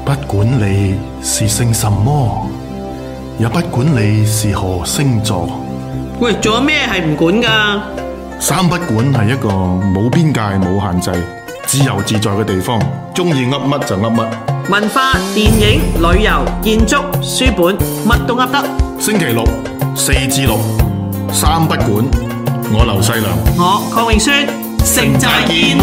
不管你是姓什麼，也不管你是何星座。 喂，仲有咩係唔管㗎？ 三不管係一個冇邊界冇限制、自由自在嘅地方，中意噏乜就噏乜。 文化、電影、旅遊、建築、書本，乜都噏得。 星期六4至6，三不管。我劉細良， 我鄺永宣，成寨見。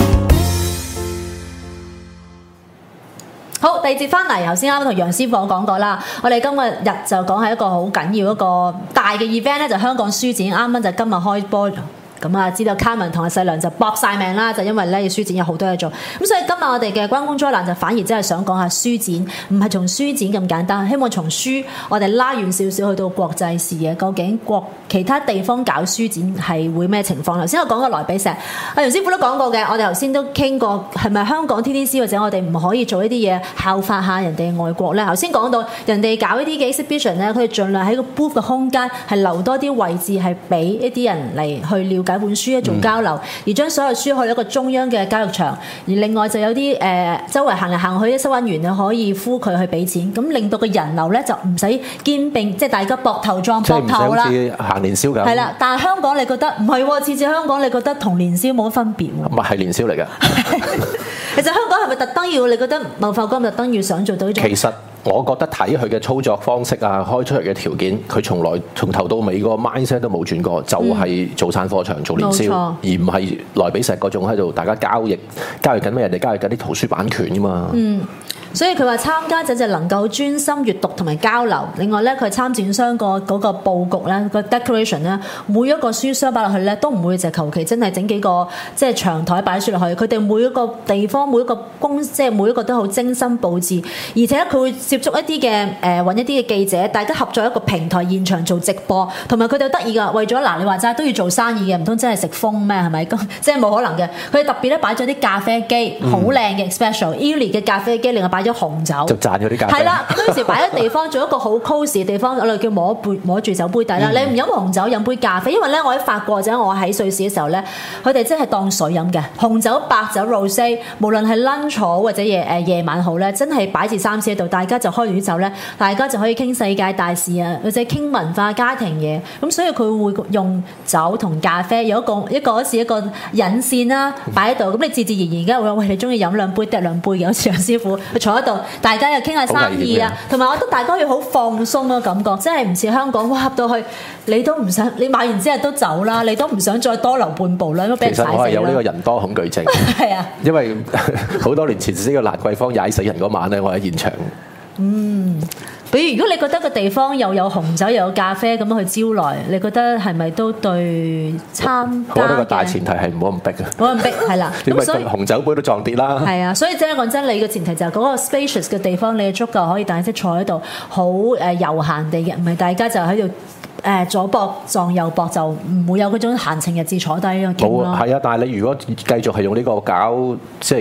好，第二節翻嚟，頭先啱同楊師傅講過啦。我哋今日就講係一個好緊要一個大嘅 event 咧，就香港書展，啱啱就今日開波。咁啊，知道卡文同阿細良就搏晒命啦，就因為咧書展有好多嘢做。咁所以今日我哋嘅關公災難就反而真係想講下書展，唔係從書展咁簡單，希望從書我哋拉遠少少去到國際視野，究竟其他地方搞書展係會咩情況？頭先我講過萊比錫，阿楊師傅都講過嘅，我哋頭先都傾過，係咪香港 TDC 或者我哋唔可以做一啲嘢效法下人哋外國咧？頭先講到人哋搞一啲嘅 exhibition 咧，佢哋盡量喺個 booth 嘅空間係留多啲位置，係俾一啲人嚟去了解本書做交流，而將所有書去一個中央嘅交易場，而另外就有啲周圍行嚟行去啲收銀員就可以呼佢去俾錢，咁令到個人流咧就唔使肩並，即係大家膊頭撞膊頭啦。 即係唔使好似行年宵咁。 係啦，但係香港你覺得唔係喎，次次香港你覺得同年宵冇乜分別喎。 唔係年宵嚟㗎。 其實香港係咪特登要？你覺得貿發局特登要想做到呢種？ 其實我覺得睇佢嘅操作方式啊，開出嚟嘅條件，佢從頭到尾個 mindset 都冇轉過，就係做散貨場、做年宵，而唔係萊比錫嗰種喺度大家交易緊咩？人哋交易緊啲圖書版權㗎嘛。 所以佢話參加者就能夠專心閱讀同埋交流。另外咧，佢參展商嗰個佈局咧，個 decoration 咧，每一個書箱擺落去咧，都唔會就求其真係整幾個即係長台擺書落去。佢哋每一個地方、每一個即係每一個都好精心佈置，而且佢會接觸一啲嘅揾一啲嘅記者，大家合作一個平台現場做直播，同埋佢哋得意㗎。為咗你話齋都要做生意嘅，唔通真係食風咩？係咪？咁即係冇可能嘅。佢哋特別咧擺咗啲咖啡機，好靚嘅 special，Illy 嘅咖啡機，另外擺咗紅酒， 就賺咗啲咖啡。 係啦，嗰時擺喺地方做一個好 cosy 嘅地方，我哋叫摸住酒杯底啦。你唔飲紅酒，飲杯咖啡，因為咧我喺法國或者我喺瑞士嘅時候咧，佢哋真係當水飲嘅，紅酒、白酒、rosé，無論係 lunch 好或者夜晚好咧，真係擺住3次喺度，大家就開完啲酒咧，大家就可以傾世界大事啊，或者傾文化、家庭嘢。咁所以佢會用酒同咖啡有一個好似一個引線啦，擺喺度。咁你自然而家會喂，你中意飲兩杯得兩杯嘅，好似楊師傅佢坐喺度。大家又傾下生意啊，同埋我覺得大家要好放鬆嘅感覺，真係唔似香港，哇合到去你都唔想，你買完之後都走啦，你都唔想再多留半步啦，因為俾人踩死啦。 其實我係有呢個人多恐懼症， 係啊，因為好多年前呢個蘭桂坊踩死人嗰晚咧，我喺現場。 比如如果你覺得個地方又有紅酒又有咖啡咁樣去招來，你覺得係咪都對參加嘅？ 我覺得個大前提係唔好咁逼啊！ 唔好咁逼係啦。 咁所以紅酒杯都撞跌啦。係啊，所以真係講真，你嘅前提就係嗰個 spacious 嘅地方，你足夠可以大家坐喺度，好悠閒地嘅，唔係大家就喺度左膊撞右膊，就唔會有嗰種閒情逸致坐低嘅傾咯。 係啊，但係你如果繼續係用呢個搞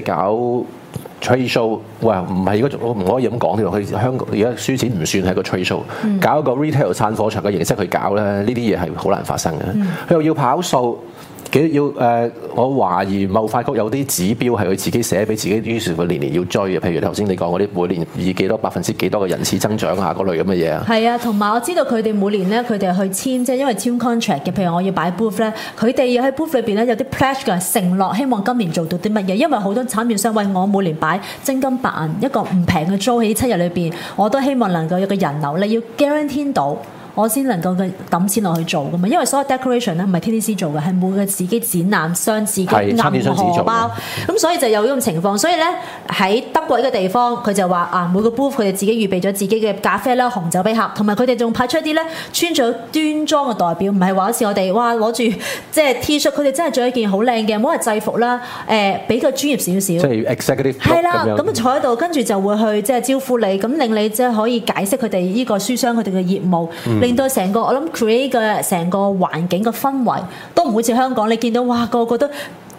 trade show， 喂，唔係嗰種，我唔可以咁講。佢香港而家書展唔算係個 trade show，搞一個 retail 散貨場嘅形式去搞咧，呢啲嘢係好難發生嘅。佢又要跑數。我懷疑貿發局有啲指標係佢自己寫俾自己，於是佢年年要追嘅。譬如頭先你講嗰啲每年以幾多%幾多嘅人次增長啊，嗰類咁嘅嘢啊。係啊，同埋我知道佢哋每年咧，佢哋去簽即係因為簽 contract 嘅。譬如我要擺 booth 咧，佢哋要喺 booth 裏邊咧有啲 pledge 嘅承諾，希望今年做到啲乜嘢。因為好多產業商為我每年擺真金白銀一個唔平嘅租喺7日裏邊，我都希望能夠有個人流，你要 guarantee 到。我先能夠抌錢落去做噶嘛，因為所有 decoration 咧唔係 TDC 做嘅，係每個自己展覽商自己揞荷包，咁所以就有呢種情況。所以咧喺德國呢個地方，佢就話啊，每個 booth 佢哋自己預備咗自己嘅咖啡啦、紅酒俾客，同埋佢哋仲派出一啲咧穿咗端莊嘅代表，唔係話好似我哋哇攞住即係 T-shirt，佢哋真係着一件好靚嘅，唔好話制服啦，比較專業少少。即係 executive 係啦，咁坐喺度，跟住就會去即係招呼你，咁令你即係可以解釋佢哋呢個書商佢哋嘅業務。令到成個我諗 create 嘅成個環境嘅氛圍都唔會似香港，你見到哇個個都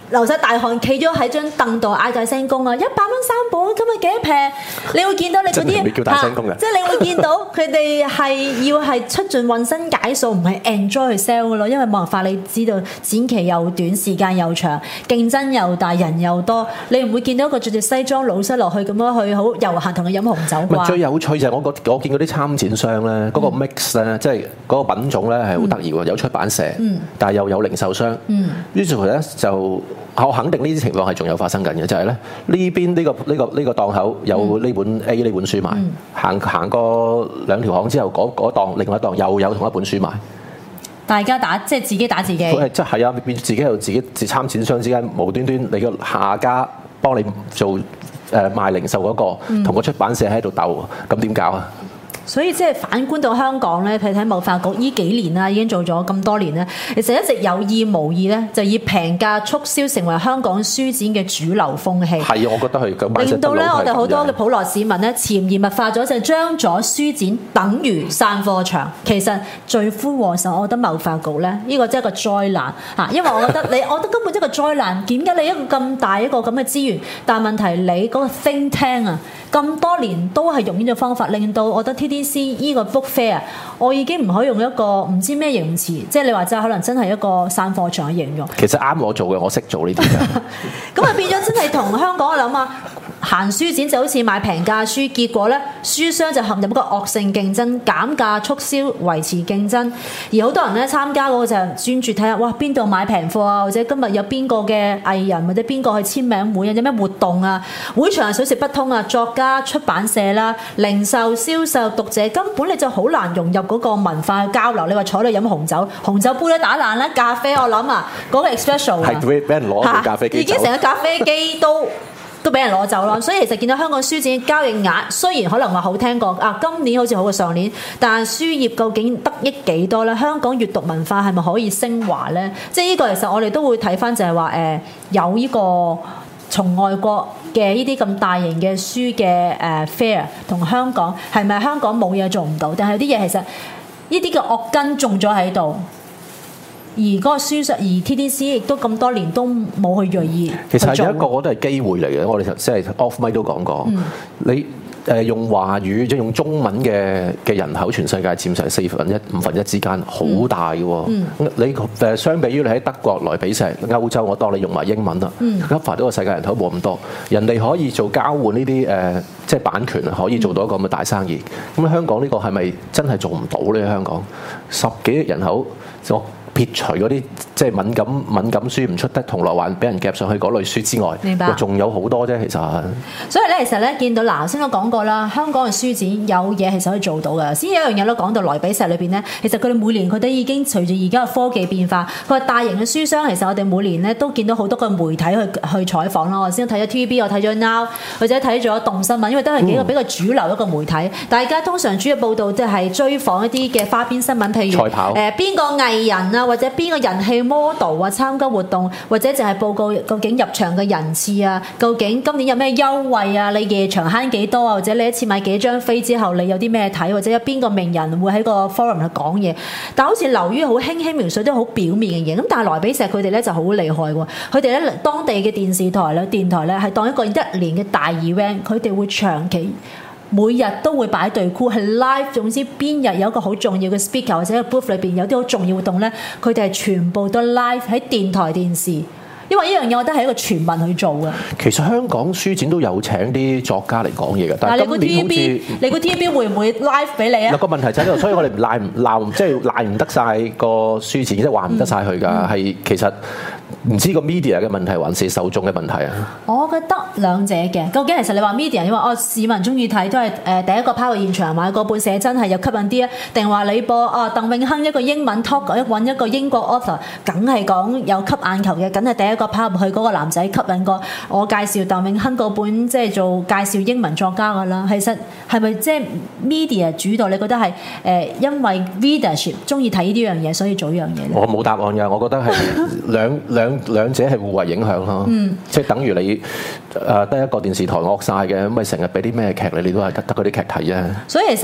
流晒大汗，企咗喺張凳度嗌大聲公啊！100蚊3本，今日幾多平？你會見到你嗰啲你叫大聲公嘅， 即係你會見到佢哋係要係出盡渾身解數，唔係 enjoy 去 sell 嘅咯。因為冇辦法，你知道展期又短，時間又長，競爭又大，人又多，你唔會見到一個着住西裝老師落去咁樣去好悠閒同佢飲紅酒啩。 最有趣就係我見嗰啲參展商咧，嗰個 mix 咧，即係嗰個品種咧係好得意喎，有出版社，但係又有零售商，於是乎咧就。我肯定呢啲情況係仲有發生緊嘅，就係咧呢邊呢個檔口有呢本 A 呢本書賣，行過2條巷之後，嗰檔另外一檔又有同一本書賣。 大家即係自己打自己。 即係啊，變自己又自己參展商之間無端端你個下家幫你做賣零售嗰個，同個出版社喺度鬥，咁點搞啊？ 所以即係反觀到香港咧，睇貿發局呢幾年啦，已經做咗咁多年咧，其實一直有意無意咧，就以平價促銷成為香港書展嘅主流風氣。 係，我覺得係令到咧我哋好多嘅普羅市民咧潛移默化咗，就將咗書展等於散貨場。其實罪魁禍首，我覺得貿發局咧，呢個真係一個災難嚇，因為我覺得根本一個災難。點解你一個咁大一個咁嘅資源，但問題你嗰個 think tank 啊，咁多年都係用呢種方法，令到我覺得 TDC 呢個 book fair， 我已經唔可以用一個唔知咩形容詞，即係你話齋可能真係一個散貨場嘅形容。 其實啱我做嘅，我識做呢啲嘅。 咁啊變咗真係同香港我諗啊，行書展就好似買平價書，結果咧書商就陷入一個惡性競爭，減價促銷維持競爭，而好多人咧參加嗰個就專注睇下，哇邊度買平貨啊，或者今日有邊個嘅藝人或者邊個去簽名會啊，有咩活動啊，會場係水泄不通啊，作家、出版社啦、零售、銷售、讀者根本你就好難融入嗰個文化去交流。你話坐喺度飲紅酒杯都打爛啦，咖啡我諗啊嗰個 espresso 係俾人攞部咖啡機， 已經成個咖啡機都俾人攞走咯，所以其實見到香港書展嘅交易額雖然可能話好聽過啊，今年好似好過上年，但係書業究竟得益幾多咧？香港閱讀文化係咪可以升華咧？即係呢個其實我哋都會睇翻就係話有呢個從外國嘅呢啲咁大型嘅書嘅fair 同香港係咪香港冇嘢做唔到？但係有啲嘢其實呢啲嘅惡根種咗喺度。而嗰個書上，而 TDC 亦都咁多年都冇去鋭意。 其實係有一個我都係機會嚟嘅，我哋即係 off mic 都講過，你用華語即係用中文嘅人口，全世界佔成1/4、1/5之間，好大嘅喎。你相比於你喺德國萊比錫、歐洲，我當你用埋英文啦，cover 到個世界人口冇咁多，人哋可以做交換呢啲即係版權，可以做到一個咁嘅大生意。咁香港呢個係咪真係做唔到咧？香港10幾億人口，撇除嗰啲即係敏感書唔出得銅鑼灣俾人夾上去嗰類書之外， 明白， 仲有好多啫。其實， 所以咧，其實咧見到嗱，頭先都講過啦，香港嘅書展有嘢其實可以做到嘅。先有一樣嘢都講到萊比錫裏邊咧，其實佢哋每年佢都已經隨住而家嘅科技變化，佢話大型嘅書商其實我哋每年咧都見到好多個媒體去採訪啦。我先睇咗 TVB，我睇咗 Now， 或者睇咗動新聞，因為都係幾個比較主流一個媒體。大家通常主要報導即係追訪一啲嘅花邊新聞，譬如賽跑邊個藝人啊，或者邊個人氣 model 啊參加活動，或者就係報告究竟入場嘅人次啊，究竟今年有咩優惠啊，你夜場慳幾多啊，或者你一次買幾張飛之後你有啲咩睇，或者有邊個名人會喺個 forum 去講嘢，但好似流於好輕輕描述啲好表面嘅嘢。咁但係萊比錫佢哋咧就好厲害喎，佢哋咧當地嘅電視台咧、電台咧係當一個1年嘅大 event， 佢哋會長期每日都會擺隊箍係 live， 總之邊日有一個好重要嘅 speaker 或者個 booth 裏邊有啲好重要活動咧，佢哋係全部都 live 喺電台電視，因為呢樣嘢我覺得係一個全民去做嘅。 其實香港書展都有請啲作家嚟講嘢嘅，但係今年好似你估 TVB 會唔會 live 俾你啊？ 嗱個問題就喺度，所以我哋即係賴唔得晒個書展，即係話唔得晒佢㗎，係其實。唔知個 media 嘅問題還是受眾嘅問題啊？ 我覺得兩者嘅，究竟其實你話 media， 你話市民中意睇都係第一個拋去現場買個本寫真係又吸引啲啊？定話你播鄧永亨一個英文 talk 揾一個英國 author， 梗係講有吸眼球嘅，梗係第一個拋入去嗰個男仔吸引過我介紹鄧永亨嗰本即係做介紹英文作家㗎啦。其實係咪即係 media 主導？你覺得係因為 readership 中意睇呢啲樣嘢，所以做呢樣嘢咧？ 我冇答案㗎，我覺得係兩者係互為影響咯，即係等於你得一個電視台惡晒嘅，咁咪成日俾啲咩劇你都係得嗰啲劇睇啫。 所以其實得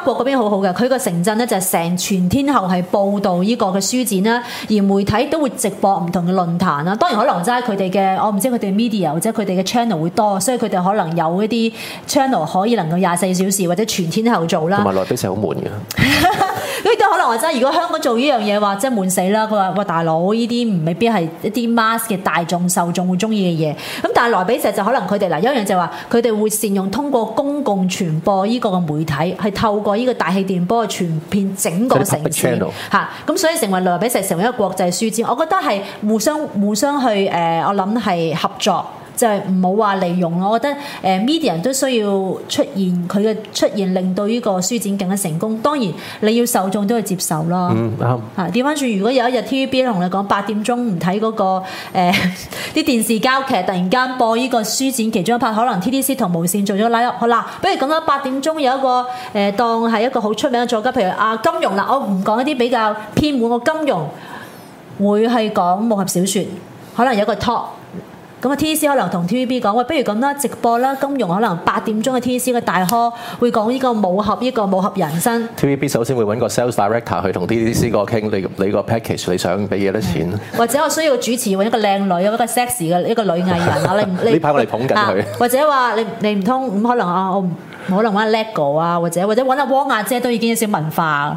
國嗰邊好好嘅，佢個城鎮咧就係成全天候係報導呢個嘅書展啦，而媒體都會直播唔同嘅論壇啦。當然可能真係佢哋嘅，我唔知佢哋 media 或者佢哋嘅 channel 會多，所以佢哋可能有一啲 channel 可以能夠24小時或者全天候做啦。 同埋內地成好悶嘅。 咁亦都可能話真係，如果香港做呢樣嘢話，真係悶死啦！佢話：喂，大佬，呢啲未必係一啲 mass 嘅大眾受眾會中意嘅嘢。咁但係萊比錫就可能佢哋嗱，有一樣就話佢哋會善用通過公共傳播呢個嘅媒體，係透過呢個大氣電波去傳遍整個城市嚇。咁所以成為萊比錫成為一個國際書展，我覺得係互相去我諗係合作。就係唔好話利用，我覺得media 都需要出現，佢嘅出現令到呢個書展更加成功。當然你要受眾都要接受啦。 啱。 調翻轉，如果有一日 TVB 同你講8點鐘唔睇嗰個啲電視交劇，突然間播呢個書展其中一 part，可能 TDC 同無線做咗拉入，好啦，不如咁啦，8點鐘有一個當係一個好出名嘅作家，譬如金庸啦，我唔講一啲比較偏門，我金庸會係講武俠小説，可能有一個 talk。咁啊 TVC 可能同 TVB 講，喂，不如咁啦，直播啦，金庸可能8點鐘嘅 TVC 嘅大課會講呢個武俠人生。 TVB 首先會揾個 sales director 去同 TDC 個傾，你個 package 你想俾幾多錢？ 或者我需要主持揾一個靚女，一個 sexy 嘅一個女藝人啊！你呢排我哋捧緊佢。或者話你唔通咁可能我唔可能揾 LEGO 啊，或者揾阿汪阿姐都已經有少文化。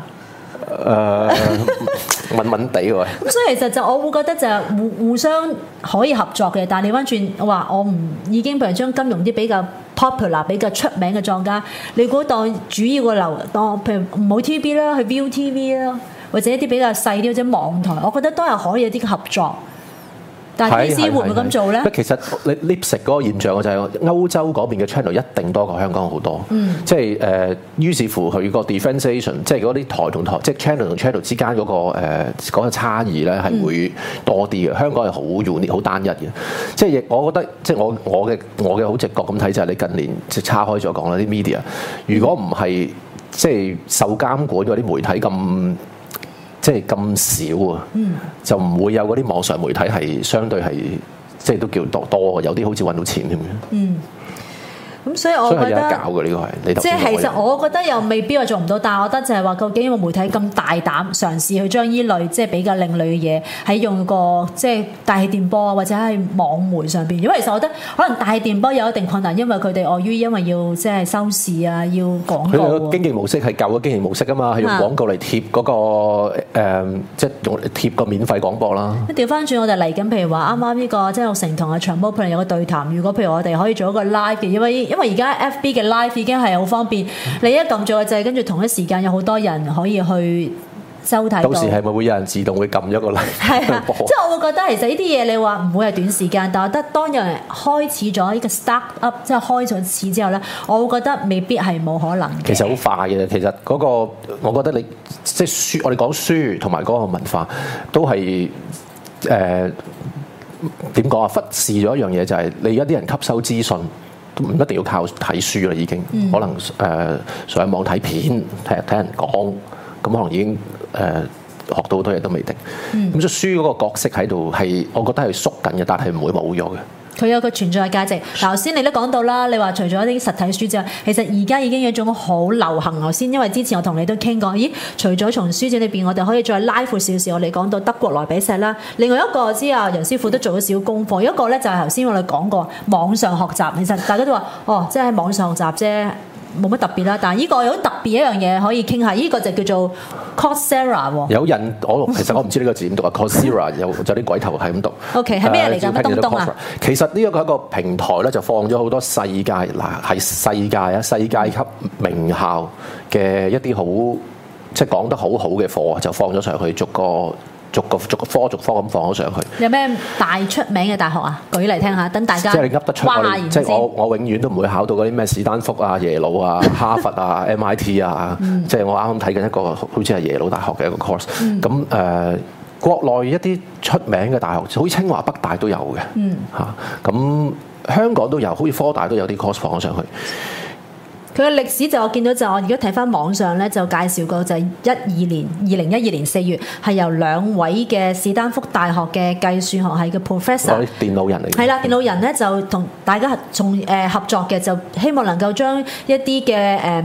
穩穩地喎。 咁所以其實就我會覺得就係互相可以合作嘅，但係你翻轉話我唔已經譬如將金庸啲比較 popular 比較出名嘅作家，你估當主要個流當譬如唔好 TVB 啦，去 ViuTV 啦，或者一啲比較細啲或者網台，我覺得都係可以有啲合作。但係 TVC 會唔會咁做咧？ 其實你 lipstick 嗰個現象就係歐洲嗰邊嘅 channel 一定多過香港好多。即係於是乎佢個 differentiation，即係嗰啲台同台，即係 channel 同 channel 之間嗰個差異咧係會多啲嘅。香港係好 unique 好單一嘅。即係我覺得，即係我嘅好直覺咁睇就係你近年即係叉開咗講啦啲 media， 如果唔係即係受監管嗰啲媒體咁。即係咁少啊，就唔會有嗰啲網上媒體係相對係即係都叫多，有啲好似揾到錢添嘅。 咁所以我覺得有得搞嘅呢個係你即係其實我覺得又未必話做唔到，但係我覺得就係話究竟個媒體咁大膽嘗試去將依類即係比較另類嘅嘢喺用個即係大氣電波啊，或者喺網媒上邊。因為其實我覺得可能大氣電波有一定困難，因為佢哋礙於因為要即係收視啊，要廣告。佢哋個經營模式係舊嘅經營模式啊嘛，係用廣告嚟貼嗰個即係用貼個免費廣播啦。 調翻轉我哋嚟緊，譬如話啱啱呢個即係成同阿長毛可能有個對談。如果譬如我哋可以做一個 live 嘅，因為而家 FB 嘅 live 已經係好方便，你一撳咗個掣，跟住同一時間有好多人可以去收睇到。 到時係咪會有人自動會撳咗個 live？ 係啊，即係我會覺得其實呢啲嘢你話唔會係短時間，但係我覺得當有人開始咗呢個 start up， 即係開咗始之後咧，我會覺得未必係冇可能嘅。 其實好快嘅，其實嗰個我覺得你即係書，我哋講書同埋嗰個文化都係點講啊？忽視咗一樣嘢就係你而家啲人吸收資訊。唔一定要靠睇書啦，已經可能上網睇片，睇人講，咁可能已經學到好多嘢都未定。咁所以書嗰個角色喺度係，我覺得係縮緊嘅，但係唔會冇咗嘅。 佢有個存在價值。頭先你都講到啦，你話除咗啲實體書之外，其實而家已經有一種好流行。頭先因為之前我同你都傾過，咦？除咗從書展裏邊，我哋可以再拉闊少少，我哋講到德國萊比錫啦。另外一個我知啊，楊師傅都做咗少功課。一個咧就係頭先我哋講過網上學習，其實大家都話哦，即係喺網上學習啫。冇乜特別啦，但係呢個有好特別一樣嘢可以傾下，呢個就叫做 Coursera 喎。 有人其實我唔知呢個字點讀啊，Coursera 有啲鬼頭係咁讀。 OK 係咩嚟㗎？乜東東啊？ 其實呢一個係一個平台咧，就放咗好多世界係世界級名校嘅一啲好即係講得好好嘅課，就放咗上去，逐個科咁放咗上去。 有咩大出名嘅大學啊？舉例聽下，等大家即係你噏得出即係我永遠都唔會考到嗰啲咩史丹福啊、耶魯啊、哈佛啊、MIT 啊。即係我啱啱睇緊一個好似係耶魯大學嘅一個 course。咁國內一啲出名嘅大學，好似清華、北大都有嘅。咁香港都有，好似科大都有啲 course 放咗上去。 佢嘅歷史就我見到就我而家睇翻網上咧就介紹過就係2012年4月係由2位嘅史丹福大學嘅計算學系嘅 professor 電腦人嚟嘅。 係啦，電腦人咧就同大家合作嘅，就希望能夠將一啲嘅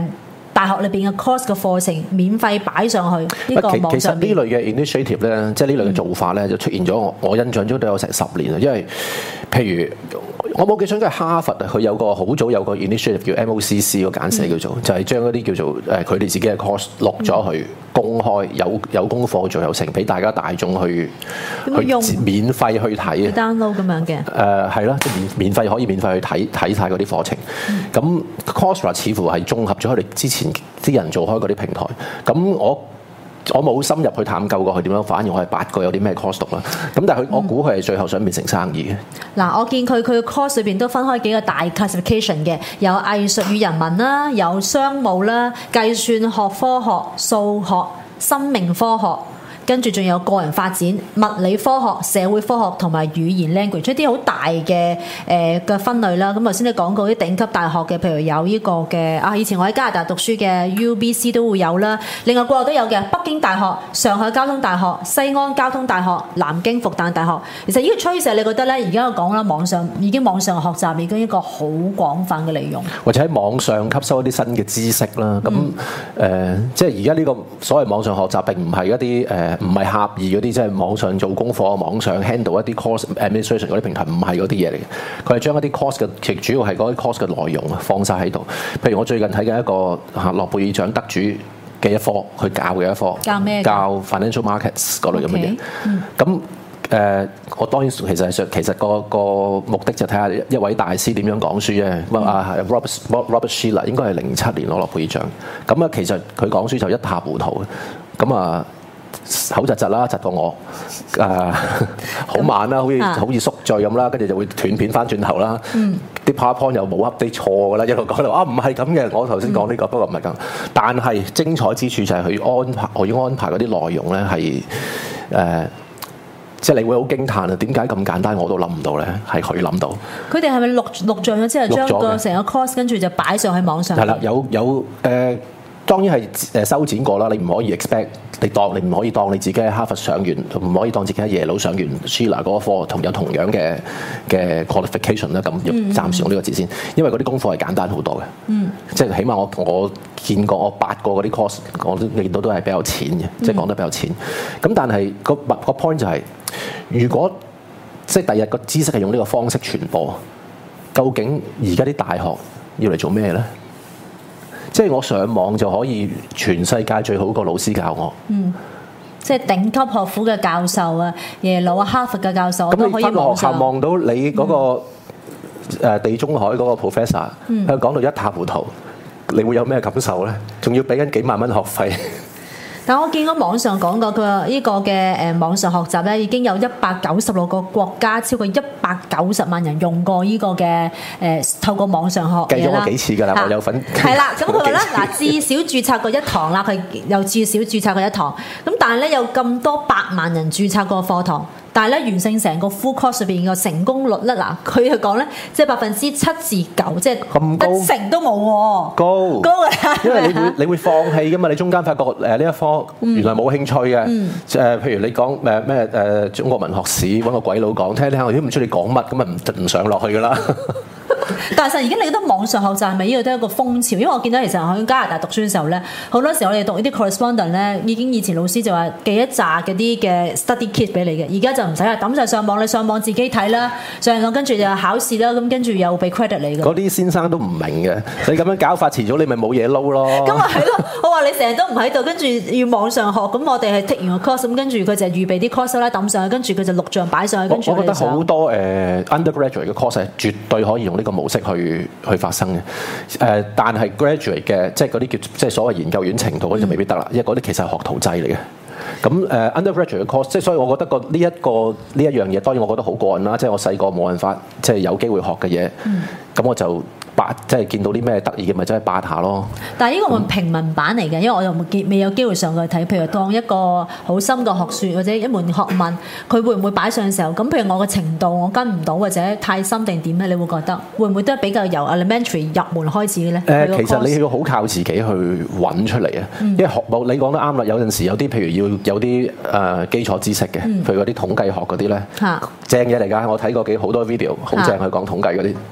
大學裏邊嘅 course 嘅課程免費擺上去呢個網上面。 其實呢類嘅 initiative 咧，即係呢類嘅做法咧，就出現咗我印象中都有成10年啦。因為譬如我冇記錯，應該係哈佛啊，佢有個好早有個 initiative 叫 MOCC 個簡寫叫做，就係將嗰啲叫做佢哋自己嘅 course 錄咗去公開，有功課做有成，俾大家大眾去免費去睇 download 咁樣嘅。 係咯，即係免費可以免費去睇晒嗰啲課程。咁 Coursera 似乎係綜合咗佢哋之前啲人做開嗰啲平台。咁我冇深入去探究過佢點樣，反而我係8個有啲咩 course 讀啦。咁但係我估佢係最後想變成生意嘅。 嗱，我見佢嘅 course 裏邊都分開幾個大 classification 嘅，有藝術與人文啦，有商務啦，計算學科學、數學、生命科學。跟住仲有個人發展、物理科學、社會科學同埋語言 language， 一啲好大嘅嘅分類啦。咁頭先你講過啲頂級大學嘅，譬如有呢個嘅以前我喺加拿大讀書嘅 UBC 都會有啦。另外國內都有嘅，北京大學、上海交通大學、西安交通大學、南京復旦大學。其實呢個趨勢，你覺得咧？而家我講啦，網上學習已經一個好廣泛嘅利用， 或者喺網上吸收一啲新嘅知識啦。咁即係而家呢個所謂網上學習並唔係一啲唔係狹義嗰啲，即係網上做功課、網上 handle 一啲 course administration 嗰啲平台，唔係嗰啲嘢嚟嘅。佢係將一啲 course 嘅，其實主要係嗰啲 course 嘅內容啊，放晒喺度。譬如我最近睇緊一個諾貝爾獎得主嘅一科，佢教嘅一科， 教咩？ 教 financial markets 嗰類咁嘅嘢。咁我當然其實個目的就睇下一位大師點樣講書啫。Robert Shiller 應該係07年攞諾貝爾獎。咁啊，其實佢講書就一塌糊塗嘅。咁啊〜口窒窒啦，窒過我，好慢啦，好似宿醉咁啦，跟住就會斷片翻轉頭啦。啲 PowerPoint 又冇 update 錯㗎啦，一路講到唔係咁嘅，我頭先講呢個，不過唔係咁。但係精彩之處就係佢要安排嗰啲內容咧係即係你會好驚歎啊！點解咁簡單我都諗唔到咧？係佢諗到。佢哋係咪錄像咗之後，將個成個 course 跟住就擺上喺網上？係啦，有當然係修剪過啦，你唔可以 expect 你唔可以當你自己喺哈佛上完，唔可以當自己喺耶魯上完 Shiller 嗰個課有同樣嘅 qualification 啦。咁要暫時用呢個字先，因為嗰啲功課係簡單好多嘅。即係起碼我見過我8個嗰啲 course， 我都見到都係比較淺嘅，即係講得比較淺。咁但係個 point 就係，如果即係第日個知識係用呢個方式傳播，究竟而家啲大學要嚟做咩咧？即係我上網就可以全世界最好個老師教我， 即係頂級學府嘅教授啊，耶魯啊、哈佛嘅教授，我都可以網上。咁你翻學校望到你嗰個地中海嗰個 professor，佢講到一塌糊塗，你會有咩感受咧？仲要俾緊幾萬蚊學費。但我見過網上講過，佢話呢個嘅網上學習咧，已經有196個國家，超過190萬人用過呢個嘅透過網上學嘢啦。計咗我幾次㗎啦，我有份。係啦，咁佢話咧嗱，至少註冊過一堂啦，佢又至少註冊過一堂。咁但係咧有咁多100萬人註冊過課堂。但係咧，完成成個 full course 入邊嘅成功率咧，嗱佢係講咧，即係7%至9%，即係一成都冇喎。高嘅，因為你會放棄噶嘛？你中間發覺呢一科原來冇興趣嘅，譬如你講咩中國文學史揾個鬼佬講，聽我都唔知你講乜，咁啊唔上落去噶啦。但係而家你覺得網上學習係咪呢個都係一個風潮？因為我見到其實喺加拿大讀書嘅時候咧，好多時候我哋讀呢啲 correspondent 咧，已經以前老師就話寄一紮嗰啲嘅 study kit 俾你嘅，而家就唔使啦，抌晒上網，你上網自己睇啦，上網跟住就考試啦，咁跟住又俾 credit 你嘅。嗰啲先生都唔明嘅，你咁樣搞法遲早你咪冇嘢撈咯。咁啊係咯，我話你成日都唔喺度，跟住要網上學，咁我哋係 take 完個 course，咁跟住佢就預備啲 course 啦，抌上去，跟住佢就錄像擺上去，跟住我覺得好多undergraduate 嘅 course 係絕對可以用呢個模式去發生嘅，但係 graduate 嘅，即係嗰啲叫即係所謂研究院程度嗰啲就未必得啦，因為嗰啲其實係學徒制嚟嘅。咁undergraduate 嘅 course， 即係所以我覺得呢一樣嘢，當然我覺得好過癮啦，即係我細個冇辦法，即係有機會學嘅嘢，咁我就即係見到啲咩得意嘅，咪真係八下咯。但係呢個係平民版嚟嘅，因為我又未有機會上去睇。譬如當一個好深嘅學説或者一門學問，佢會唔會擺上嘅時候？咁譬如我嘅程度我跟唔到或者太深定點咧？你會覺得會唔會都係比較由 elementary 入門開始嘅咧？其實你要好靠自己去揾出嚟啊。因為學你講得啱啦，有陣時有啲譬如要有啲基礎知識嘅，譬如嗰啲統計學嗰啲咧，正嘢嚟㗎。我睇過好多 video，好正去講統計嗰啲。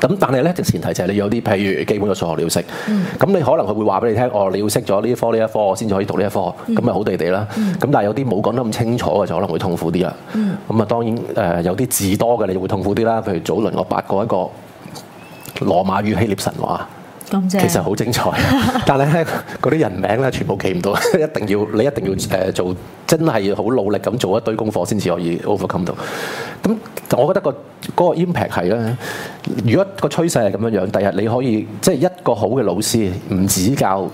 咁但係咧，前提就係你有啲譬如基本嘅數學你要識，咁你可能佢會話俾你聽，你要識咗呢一科呢一科，我先至可以讀呢一科，咁咪好地地啦。咁但係有啲冇講得咁清楚嘅就可能會痛苦啲啦。咁啊當然有啲字多嘅你會痛苦啲啦。譬如早輪我八過一個羅馬與希臘神話。其實好精彩，但係咧嗰啲人名咧全部記唔到，你一定要做，真係好努力咁做一堆功課先至可以 overcome 到。咁我覺得嗰個 impact 係咧，如果個趨勢係咁樣樣，第日你可以即係一個好嘅老師，唔止教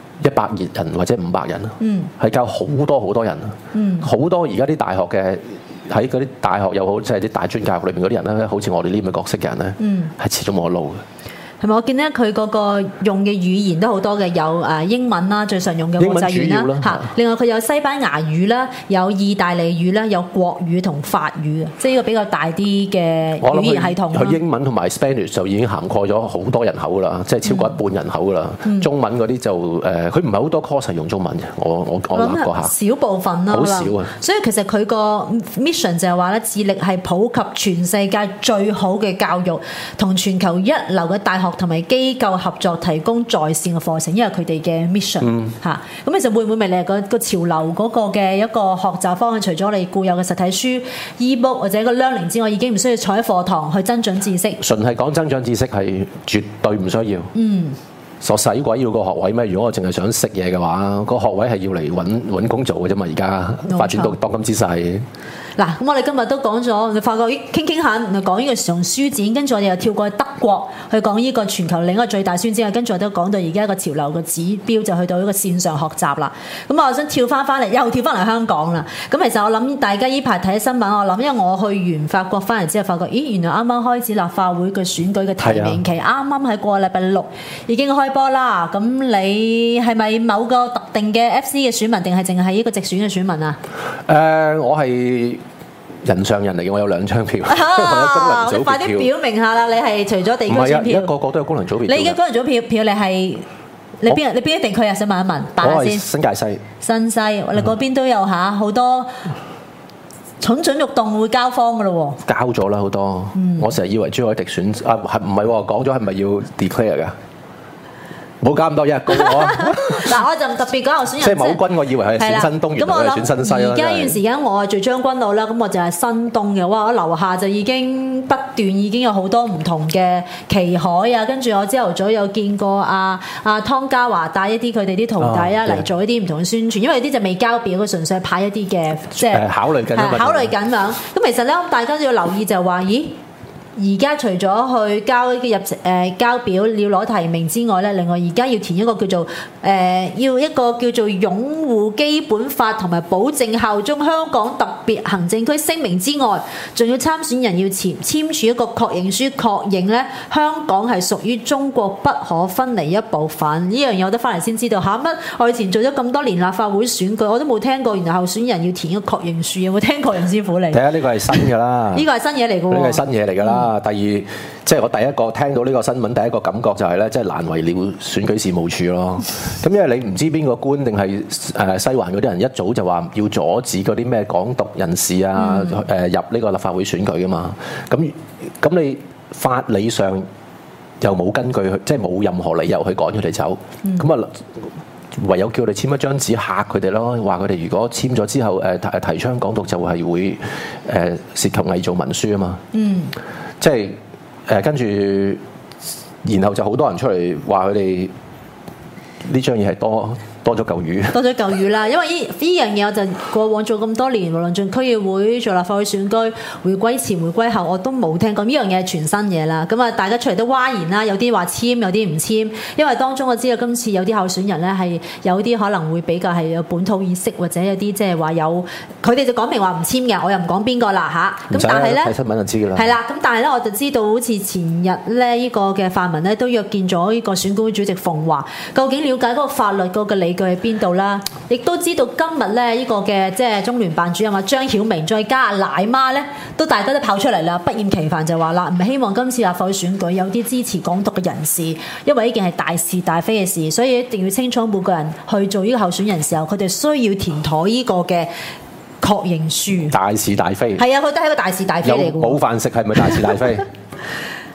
100人或者500人，係教好多好多人，好多而家啲大學嘅喺嗰啲大學又好，即係啲大專教育裏邊嗰啲人咧，好似我哋呢咁嘅角色嘅人咧，係遲早冇得路嘅。 係咪？我見咧佢嗰個用嘅語言都好多嘅，有英文啦，最常用嘅國際語言啦嚇。另外佢有西班牙語啦，有意大利語啦，有國語同法語，即係呢個比較大啲嘅語言系統。 佢英文同埋 Spanish 就已經涵蓋咗好多人口啦，即係超過一半人口啦。中文嗰啲就佢唔係好多 course 係用中文嘅。我諗過下， 少部分啦， 好少啊。 所以其實佢個 mission 就係話咧，致力係普及全世界最好嘅教育，同全球一流嘅大學同埋機構合作，提供在線嘅課程，因為佢哋嘅 mission 嚇。咁其實會唔會咪你係個潮流嗰個嘅一個學習方向？除咗你固有嘅實體書、e-book 或者個 learning 之外，已經唔需要坐喺課堂去增長知識。 純係講增長知識係絕對唔需要。傻使鬼要個學位咩？如果我淨係想識嘢嘅話，個學位係要嚟揾工做嘅啫嘛。而家發展到當今之勢。嗱， 咁我哋今日都講咗，你發覺傾傾下，講呢個從書展，跟住我哋又跳過去德國去講呢個全球另一個最大書展，跟住我都講到而家一個潮流嘅指標就去到一個線上學習啦。咁我想跳翻嚟，又跳翻嚟香港啦。咁其實我諗大家呢排睇新聞，我諗因為我去完法國翻嚟之後，發覺咦原來啱啱開始立法會嘅選舉嘅提名期，啱啱喺過個禮拜6已經開波啦。咁你係咪某個特定嘅 FC 嘅選民，定係淨係呢個直選嘅選民啊？ 我係人上人嚟嘅，我有2張票。 你快啲表明下啦！你係除咗地區選票， 一個個都有功能組別。 你嘅功能組票，你係你邊一地區啊？想問一問，答下先。 新界西。新西，我哋嗰邊都有嚇，好多蠢蠢欲動會交方嘅咯喎。 交咗啦好多，我成日以為朱凱廸選啊，係唔係喎？講咗係咪要 declare 㗎？冇加咁多一告我啊！ 嗱，我就特別講候選人， 即係某君，我以為係選新東，原來係選新西啦。 而家呢段時間我係做將軍澳啦，咁我就係新東嘅。哇！我樓下就已經不斷已經有好多唔同嘅旗海啊，跟住我朝頭早有見過阿湯家驊帶一啲佢哋啲徒弟啊嚟做一啲唔同嘅宣傳，因為啲就未交表，佢純粹派一啲嘅即係考慮緊考慮緊樣。咁其實咧，大家都要留意就係話，咦？而家除咗去交表要攞提名之外咧，另外而家要填一個叫做要一個叫做擁護基本法同埋保證效忠香港特別行政區聲明之外，仲要參選人要簽署一個確認書，確認咧香港係屬於中國不可分離一部分。呢樣嘢我都翻嚟先知道嚇乜？我以前做咗咁多年立法會選舉，我都冇聽過原來候選人要填一個確認書，有冇聽過楊師傅嚟？ 睇下呢個係新㗎啦， 呢個係新嘢嚟㗎喎， 呢個係新嘢嚟㗎啦。第二，即係我第一個聽到呢個新聞，第一個感覺就係咧，即係難為了選舉事務處咯。咁因為你唔知邊個官定係西環嗰啲人一早就話要阻止嗰啲咩港獨人士啊入呢個立法會選舉㗎嘛。咁你法理上又冇根據，即係冇任何理由去趕佢哋走。咁啊，唯有叫佢哋簽一張紙嚇佢哋咯，話佢哋如果簽咗之後提倡港獨就係會涉及偽造文書啊嘛。即係跟住，然後就好多人出嚟話佢哋呢張嘢係多咗嚿魚，多咗嚿魚啦。因為呢樣嘢我就過往做咁多年，無論做區議會、做立法會選舉、回歸前、回歸後，我都冇聽過呢樣嘢係全新嘢啦。咁啊，大家出嚟都嘩然啦，有啲話簽，有啲唔簽。因為當中我知道今次有啲候選人咧係有啲可能會比較係有本土意識，或者有啲即係話有佢哋就講明話唔簽嘅，我又唔講邊個啦嚇。咁但係咧睇新聞就知㗎啦。係啦，咁但係咧我就知道好似前日咧呢個嘅泛民咧都約見咗呢個選舉會主席馮驊，究竟了解嗰個法律嗰個理據喺邊度啦？亦都知道今日咧呢個嘅即係中聯辦主任啊張曉明，再加阿奶媽咧，都大家都跑出嚟啦，不厭其煩就話啦，唔係希望今次立法會選舉有啲支持港獨嘅人士，因為呢件係大是大非嘅事，所以一定要清楚每個人去做呢個候選人時候，佢哋需要填妥呢個嘅確認書。大是大非係啊，佢都係一個大是大非嚟嘅。有冇飯食係咪大是大非？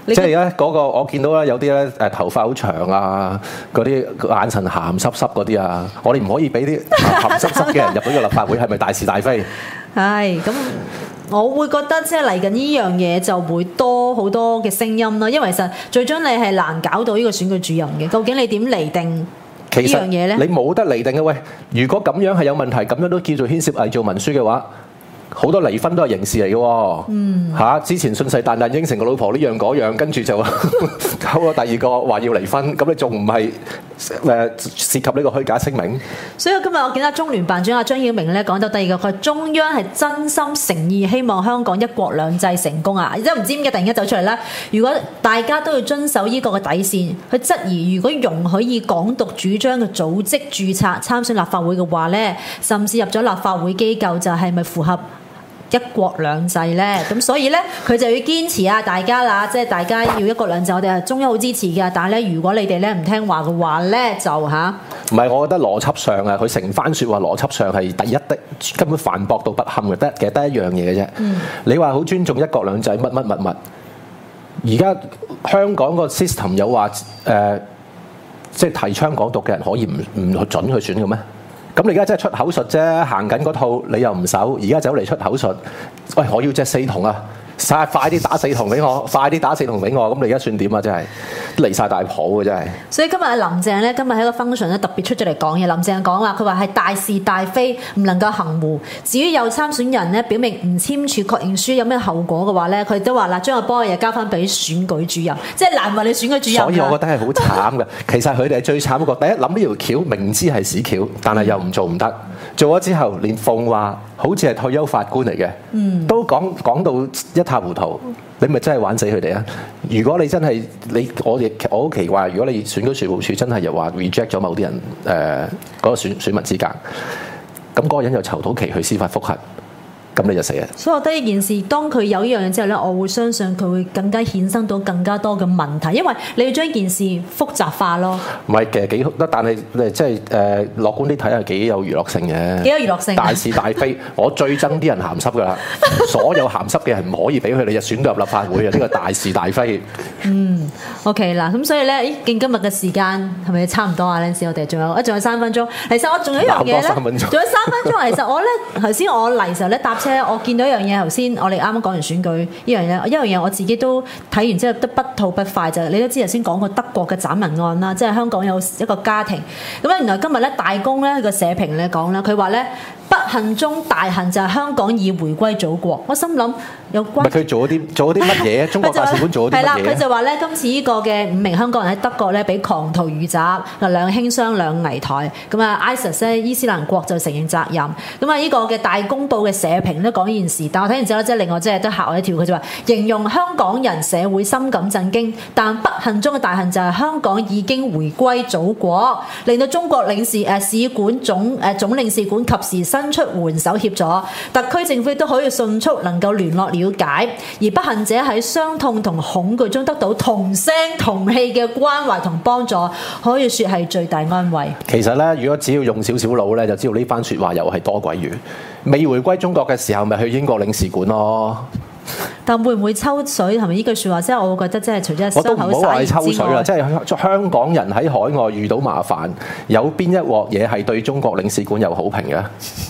即係咧嗰個我見到咧有啲咧頭髮好長啊，嗰啲眼神鹹濕濕嗰啲啊，我哋唔可以俾啲鹹濕濕嘅人入到個立法會，係咪大是大非？ 係咁。我會覺得即係嚟緊呢樣嘢就會多好多嘅聲音啦，因為其實最終你係難搞到呢個選舉主任嘅，究竟你點釐定呢樣嘢咧？ 你冇得釐定嘅喂，如果咁樣係有問題，咁樣都叫做牽涉偽造文書嘅話。好多離婚都係刑事嚟嘅喎，之前信誓旦旦應承個老婆呢樣嗰樣，跟住就溝咗第二個話要離婚，咁你仲唔係涉及呢個虛假聲明？ 所以今日我見到中聯辦長阿張曉明咧講到第二個，佢話中央係真心誠意希望香港一國兩制成功啊！即係唔知點解突然間走出嚟啦。如果大家都要遵守呢個嘅底線，去質疑如果容許以港獨主張嘅組織註冊參選立法會嘅話咧，甚至入咗立法會機構就係咪符合一國兩制咧？咁所以咧佢就要堅持啊大家啦，即係大家要一國兩制，我哋係中央好支持嘅。但係咧，如果你哋咧唔聽話嘅話咧，就唔係，我覺得邏輯上啊，佢成番説話邏輯上係第一的根本反駁到不堪嘅，其實得一樣嘢嘅啫。你話好尊重一國兩制乜乜乜乜，而家香港個 system 有話即係提倡港獨嘅人可以唔準去選嘅咩？咁你而家真係出口術啫，行緊嗰套你又唔守，而家走嚟出口術，喂，我要隻死銅啊！快啲打死銅俾我，快啲打死銅俾我！咁你而家算點啊？真係離晒大譜嘅真係。所以今日林鄭咧，今日喺個 function 咧特別出咗嚟講嘢。林鄭講話，佢話係大是大非，唔能夠含糊。至於有參選人咧表明唔簽署確認書有咩後果嘅話咧，佢都話嗱，將個波嘢交翻俾選舉主任，即係難為你選舉主任。所以我覺得係好慘嘅。其實佢哋係最慘嗰個。第一諗呢條橋，明知係屎橋，但係又唔做唔得。做咗之後，連鳳話好似係退休法官嚟嘅，都講到一塌糊塗。你咪真係玩死佢哋啊！如果你真係我好奇怪，如果你選舉事務處真係又話 reject 咗某啲人嗰個選民資格，咁嗰個人又籌到期去司法覆核。咁你就死啦！所以我覺得呢件事，當佢有呢樣嘢之後咧，我會相信佢會更加衍生到更加多嘅問題，因為你要將件事複雜化咯。唔係，其實幾得，但係即係樂觀啲睇係幾有娛樂性嘅。幾有娛樂性？大是大非，我最憎啲人鹹濕噶啦，所有鹹濕嘅係唔可以俾佢哋就選到入立法會嘅，呢個大是大非。OK 嗱，咁所以咧，見今日嘅時間係咪差唔多啊？陣時我哋仲有3分鐘。其實我仲有一樣嘢咧，仲有3分鐘。其實我咧頭先我嚟時候咧搭車，我見到一樣嘢，頭先我哋啱啱講完選舉呢樣嘢，一樣嘢我自己都睇完之後都不吐不快，就係你都知頭先講過德國嘅斬民案啦，即係香港有一個家庭咁咧，原來今日咧大公咧個社評咧講啦，佢話咧不幸中大幸就係香港已回歸祖國。我心諗有關佢做咗啲乜嘢？中國大使館做咗啲乜嘢？係啦，佢就話咧今次呢個嘅5名香港人喺德國咧俾狂徒遇襲，兩輕傷兩危殆。咁啊 ISIS 咧伊斯蘭國就承認責任。咁啊呢個嘅大公報嘅社評都講呢件事，但我睇完之後咧，即係另外即係都嚇我一跳。佢就話形容香港人社會深感震驚，但不幸中嘅大幸就係香港已經回歸祖國，令到中國使館總領事館及時伸出援手協助，特區政府都可以迅速能夠聯絡了解，而不幸者喺傷痛同恐懼中得到同聲同氣嘅關懷同幫助，可以說係最大安慰。其實咧，如果只要用少少腦咧，就知道呢番説話又係多鬼餘。未回歸中國嘅時候，咪去英國領事館咯。但會唔會抽水？係咪呢句説話？即係我會覺得，即係除咗傷口灑熱之外，我都唔好話係抽水啦。即係香港人喺海外遇到麻煩，有邊一鑊嘢係對中國領事館有好評嘅？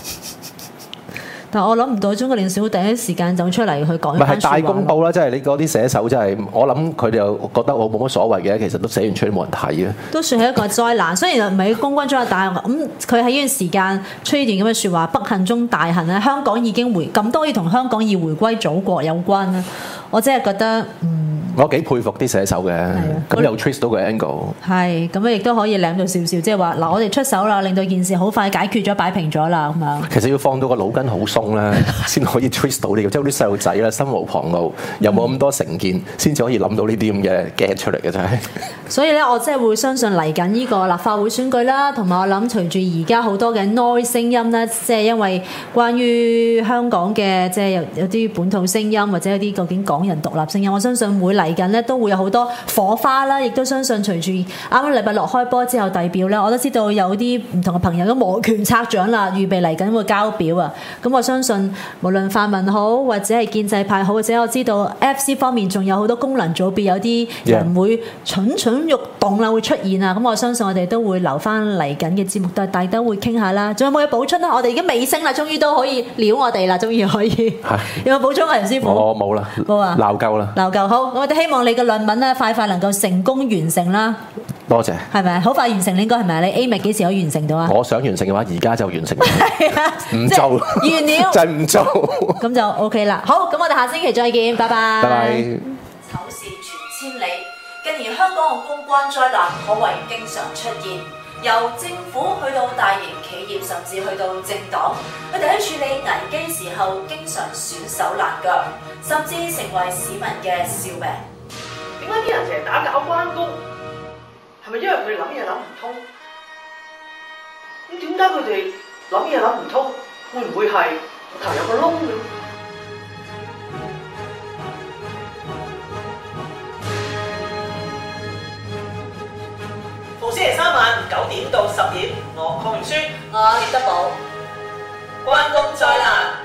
但我諗唔到中國領事會第一時間走出嚟去講一番説話。咪係大公報啦，即係你嗰啲寫手真係，我諗佢哋又覺得我冇乜所謂嘅，其實都寫完出嚟冇人睇嘅。都算係一個災難，雖然唔係公關災難，但係咁佢喺呢段時間出呢段咁嘅説話，不幸中大幸咧，香港已經咁多嘢同香港已回歸祖國有關啦。我真係覺得我幾佩服啲寫手嘅，咁又 trace 到個 angle。係，咁亦都可以舐到少少，即係話嗱，我哋出手啦，令到件事好快解決咗、擺平咗啦咁樣。其實要放到個腦筋好鬆咧，先可以 trace 到呢個，即係啲細路仔啦，心無旁騖，又冇咁多成見，先至可以諗到呢啲咁嘅 get 出嚟嘅真係。所以咧，我真係會相信嚟緊呢個立法會選舉啦，同埋我諗隨住而家好多嘅 noise 聲音咧，即係因為關於香港嘅即係有啲本土聲音或者有啲究竟港人獨立聲音，我相信會嚟嚟緊咧都會有好多火花啦，亦都相信隨住啱啱禮拜六開波之後遞表咧，我都知道有啲唔同嘅朋友都摩拳擦掌啦，預備嚟緊會交表啊。咁我相信無論泛民好或者係建制派好，或者我知道 FC 方面仲有好多功能組別有啲人會蠢蠢欲動啦，會出現啊。咁我相信我哋都會留翻嚟緊嘅節目，大家會傾下啦。仲有冇嘢補充啦？我哋已經尾聲啦，終於都可以撩我哋啦，終於可以。有冇補充啊，楊師傅？ 我冇啦， 冇啊， 鬧夠啦， 鬧夠好。我哋希望你嘅論文咧快能夠成功完成啦。 多謝。 係咪？好快完成，應該係咪？你 aim 幾時可以完成到啊？ 我想完成嘅話，而家就完成。 係啊， 唔做完了， 就係唔做。 咁就 OK 啦。好，咁我哋下星期再見，拜拜。 拜拜。 醜事傳千里，近年香港嘅公關災難可謂經常出現。由政府去到大型企業，甚至去到政黨，佢哋喺處理危機時候，經常損手爛腳，甚至成為市民嘅笑柄。 點解啲人成日打攪關公？係咪因為佢哋諗嘢諗唔通？咁點解佢哋諗嘢諗唔通？會唔會係頭有個窿嘅？逢星期三晚9點到10點，我鄺明書， 我葉德寶， 關公災難。